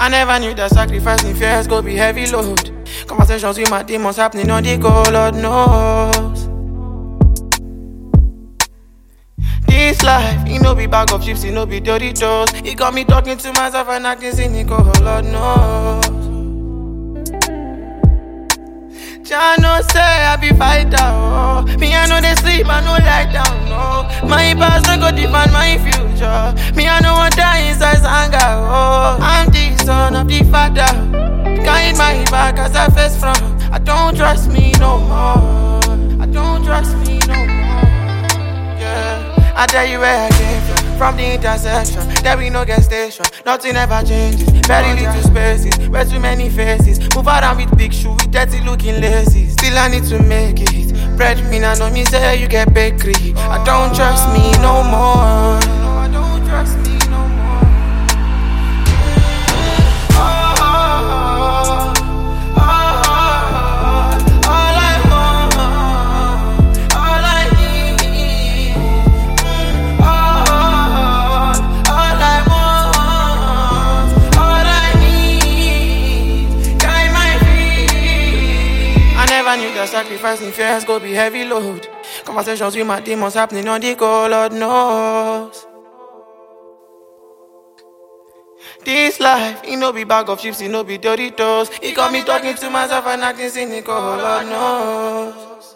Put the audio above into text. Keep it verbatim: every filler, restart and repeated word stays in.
I never knew that sacrificing fears go be heavy load. Conversations with my demons happening on the go, Lord knows. This life, it no be bag of chips, it no be dirty toes. It got me talking to myself and acting cynical, Lord knows. Jah know say I be fighter, oh. Me I know they sleep, I know lie down, no. My past no go define my future. Me I know what die inside anger, oh. I'm the son of the father. Guide my back as I face from. I don't trust me no more. I don't trust me no more. Yeah, I tell you where I came from. From the intersection, there we no gas station. Nothing ever changes. Very little spaces, where too many faces. Move around with big shoes, with dirty looking lazy. Still I need to make it. Bread me now, know me say you get bakery. I don't trust me no more. No, I don't trust me no more. Oh, oh, oh, oh, all I want, all I need. Oh, all I want, all I need. Guide my feet. I never knew that sacrificing fears go be heavy load. Conversations with my demons happening on the go, Lord knows. This life, it no be bag of chips, it no be dirty toes. It got me talking to myself and acting cynical, Lord knows.